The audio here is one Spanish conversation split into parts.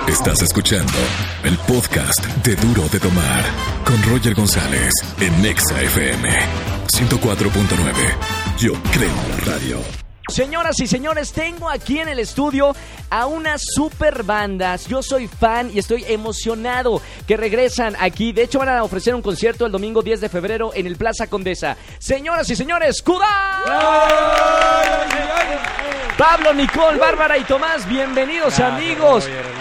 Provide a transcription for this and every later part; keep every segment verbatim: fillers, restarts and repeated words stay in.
Estás escuchando el podcast de Duro de Tomar con Roger González en Nexa F M ciento cuatro punto nueve. Yo creo en la radio. Señoras y señores, tengo aquí en el estudio a unas super bandas. Yo soy fan y estoy emocionado que regresan aquí. De hecho, van a ofrecer un concierto el domingo diez de febrero en el Plaza Condesa. Señoras y señores, Kudai. Pablo, Nicole, Bárbara y Tomás, bienvenidos. Gracias, amigos. Roger,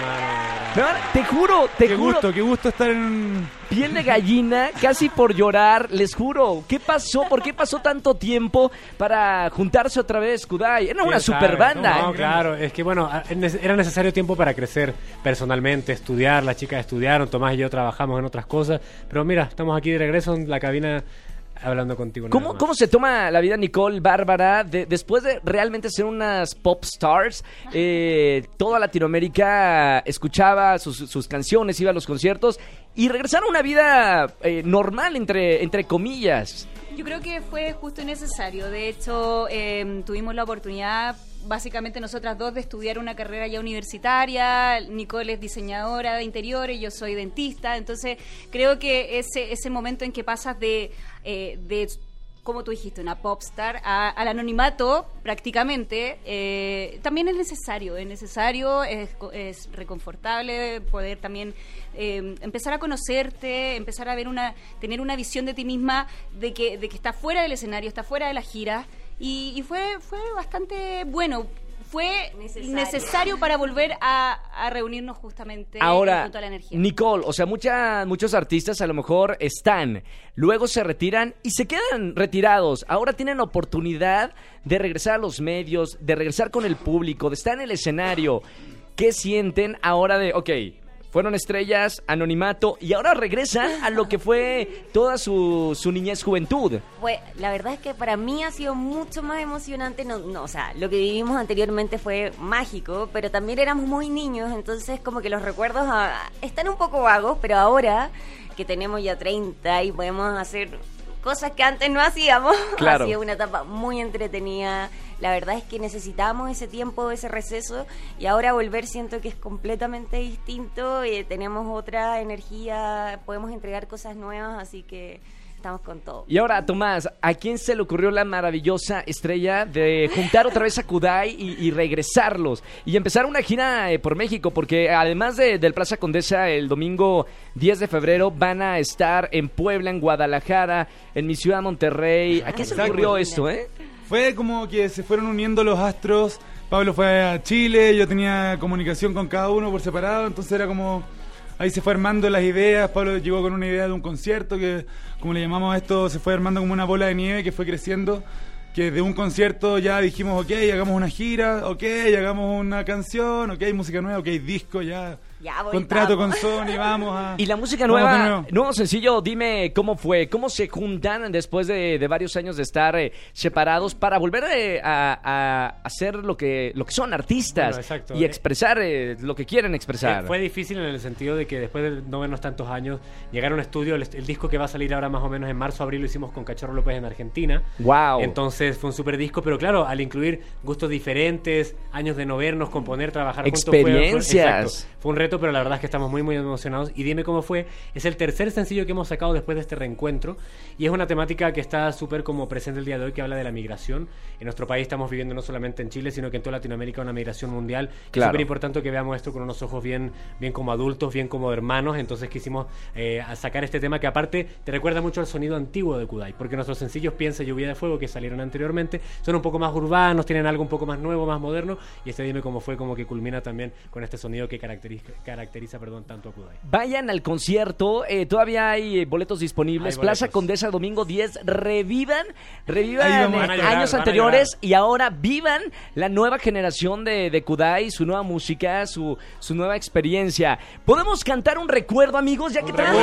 te juro, te qué juro. Gusto, qué gusto estar en... Piel de gallina, casi por llorar, les juro. ¿Qué pasó? ¿Por qué pasó tanto tiempo para juntarse otra vez, Kudai? Era una super banda. No, claro, es que bueno, era necesario tiempo para crecer personalmente, estudiar, las chicas estudiaron, Tomás y yo trabajamos en otras cosas, pero mira, estamos aquí de regreso en la cabina hablando contigo. ¿Cómo, ¿Cómo se toma la vida, Nicole, Bárbara, de, después de realmente ser unas pop stars? Eh, toda Latinoamérica escuchaba sus, sus canciones, iba a los conciertos y regresar a una vida eh, normal, entre, entre comillas. Yo creo que fue justo y necesario. De hecho, eh, tuvimos la oportunidad, básicamente nosotras dos, de estudiar una carrera ya universitaria. Nicole es diseñadora de interiores, yo soy dentista. Entonces, creo que ese ese momento en que pasas de, eh, de como tú dijiste, una popstar a, al anonimato, prácticamente, eh, también es necesario. Es necesario, es, es reconfortable poder también eh, empezar a conocerte, empezar a ver una, tener una visión de ti misma de que, de que está fuera del escenario, está fuera de la gira. Y, y fue, fue bastante bueno. Fue necesario, necesario para volver a, a reunirnos justamente ahora, con toda la energía. Nicole, o sea, mucha, muchos artistas a lo mejor están, luego se retiran y se quedan retirados. Ahora tienen oportunidad de regresar a los medios, de regresar con el público, de estar en el escenario. ¿Qué sienten ahora de, ok, fueron estrellas, anonimato, y ahora regresan a lo que fue toda su, su niñez, juventud? Pues la verdad es que para mí ha sido mucho más emocionante. No, no, o sea, lo que vivimos anteriormente fue mágico, pero también éramos muy niños, entonces como que los recuerdos ah, están un poco vagos, pero ahora que tenemos ya treinta y podemos hacer cosas que antes no hacíamos, claro. Ha sido una etapa muy entretenida. La verdad es que necesitábamos ese tiempo, ese receso, y ahora volver siento que es completamente distinto. Eh, tenemos otra energía, podemos entregar cosas nuevas, así que estamos con todo. Y ahora, Tomás, ¿a quién se le ocurrió la maravillosa estrella de juntar otra vez a Kudai y, y regresarlos? Y empezar una gira eh, por México, porque además de, del Plaza Condesa, el domingo diez de febrero van a estar en Puebla, en Guadalajara, en mi ciudad, Monterrey. ¿A quién se le ocurrió esto, eh? Fue como que se fueron uniendo los astros. Pablo fue a Chile, yo tenía comunicación con cada uno por separado, entonces era como... Ahí se fue armando las ideas. Pablo llegó con una idea de un concierto que, como le llamamos a esto, se fue armando como una bola de nieve que fue creciendo, que de un concierto ya dijimos, ok, hagamos una gira, ok, hagamos una canción, ok, música nueva, ok, disco, ya... Ya voy, contrato vamos. con Sony, vamos a... Y la música nueva, nuevo. nuevo sencillo, dime cómo fue, cómo se juntan después de, de varios años de estar eh, separados para volver eh, a, a hacer lo que lo que son artistas, bueno, y expresar eh, lo que quieren expresar. Eh, fue difícil en el sentido de que después de no vernos tantos años, llegar a un estudio, el, el disco que va a salir ahora más o menos en marzo, abril, lo hicimos con Cachorro López en Argentina. Wow. Entonces fue un super disco, pero claro, al incluir gustos diferentes, años de no vernos, componer, trabajar experiencias. juntos, fue, fue, exacto, fue un reto, pero la verdad es que estamos muy muy emocionados. Y dime cómo fue, es el tercer sencillo que hemos sacado después de este reencuentro, y es una temática que está súper como presente el día de hoy, que habla de la migración. En nuestro país estamos viviendo no solamente en Chile, sino que en toda Latinoamérica una migración mundial. Claro. Es súper importante que veamos esto con unos ojos bien, bien como adultos, bien como hermanos. Entonces quisimos eh, sacar este tema que aparte te recuerda mucho al sonido antiguo de Kudai, porque nuestros sencillos Piensa, Lluvia de Fuego, que salieron anteriormente, son un poco más urbanos, tienen algo un poco más nuevo, más moderno, y este Dime cómo fue como que culmina también con este sonido que caracteriza, caracteriza perdón, tanto a Kudai. Vayan al concierto, eh, todavía hay eh, boletos disponibles. Hay boletos. Plaza Condesa, domingo diez. Revivan, revivan eh, llorar, años anteriores y ahora vivan la nueva generación de, de Kudai, su nueva música, su, su nueva experiencia. ¿Podemos cantar un recuerdo, amigos? Ya que traen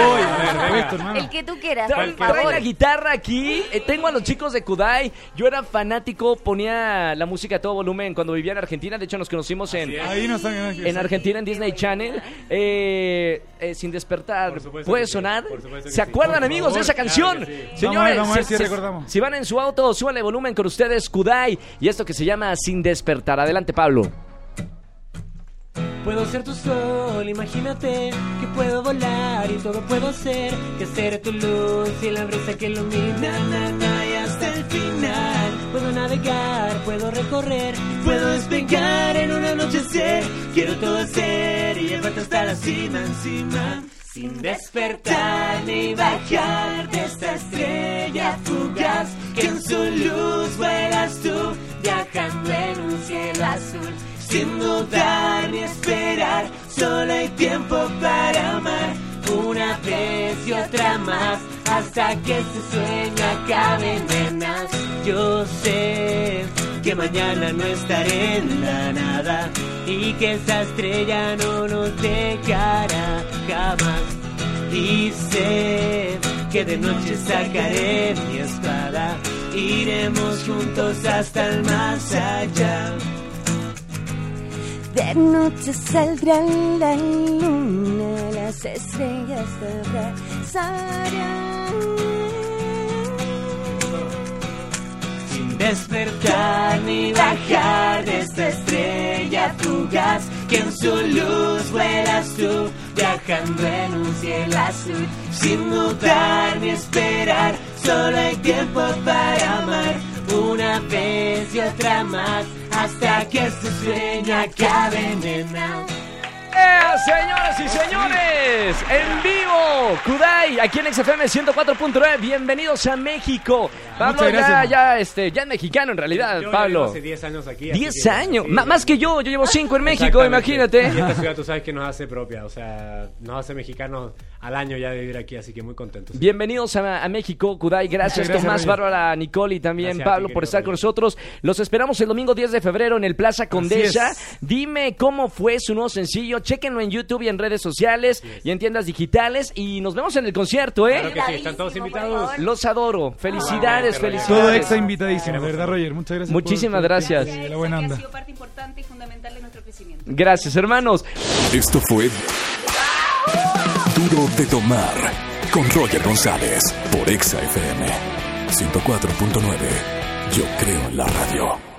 el que tú quieras, traen, traen la guitarra aquí. Eh, tengo a los chicos de Kudai. Yo era fanático, ponía la música a todo volumen cuando vivía en Argentina. De hecho, nos conocimos en, Ahí nos han, en Argentina, en Disney Channel. Eh, eh, sin despertar, ¿puede sonar? ¿Se sí. acuerdan, por amigos, favor, de esa canción? Claro sí. Señores, vamos a ver, vamos a ver si, si, recordamos. Si van en su auto, súbanle volumen con ustedes, Kudai, y esto que se llama Sin Despertar. Adelante, Pablo. Puedo ser tu sol, imagínate que puedo volar y todo puedo ser, que seré tu luz y la brisa que ilumina, na, na, y hasta el final. Puedo navegar, puedo recorrer, puedo despegar en un anochecer. Quiero todo hacer y llevarte hasta la cima, encima, sin despertar ni bajar de esta estrella fugaz, que en su luz vuelas tú, viajando en un cielo azul. Sin dudar ni esperar, solo hay tiempo para amar, una vez y otra más, hasta que este sueño acabe, nenas. Yo sé que mañana no estaré en la nada y que esa estrella no nos dejará jamás. Y sé que de noche sacaré mi espada, iremos juntos hasta el más allá. De noche saldrá la luna, las estrellas te abrazarán. Sin despertar ni bajar de esta estrella fugaz, que en su luz vuelas tú, viajando en un cielo azul. Sin dudar ni esperar, solo hay tiempo para amar, una vez y otra más, hasta que este sueño acabe, nena. ¡Eh, señoras y señores! ¡En vivo! Kudai, aquí en X F M ciento cuatro punto nueve. Bienvenidos a México. Pablo, Muchas ya, gracias. ya, este, ya es mexicano en realidad, Yo Pablo. llevo hace diez años aquí. así diez que- años, sí, Ma- ya- más que yo, yo llevo cinco en México, Exactamente. imagínate. Y esta ciudad tú sabes que nos hace propia, o sea, nos hace mexicanos al año ya de vivir aquí, así que muy contentos. Bienvenidos a, a México, Kudai. Gracias, Muchas gracias, Tomás, Roger. Bárbara, Nicole y también Gracias a Pablo ti, por querido estar con Roger. nosotros. Los esperamos el domingo diez de febrero en el Plaza Condesa. es. Dime cómo fue su nuevo sencillo. Chéquenlo en YouTube y en redes sociales y en tiendas digitales. Y nos vemos en el concierto, ¿eh? Claro que sí, están todos Bravísimo, por invitados. favor. Los adoro. Felicidades, Ah, felicidades. Todo Exa invitadísimo, de verdad, Roger. Muchas gracias. Muchísimas por- por- gracias. por la buena que onda. ha sido parte importante y fundamental de nuestro crecimiento. Gracias, hermanos. Esto fue Duro de Tomar con Roger González por Exa F M ciento cuatro punto nueve. Yo creo en la radio.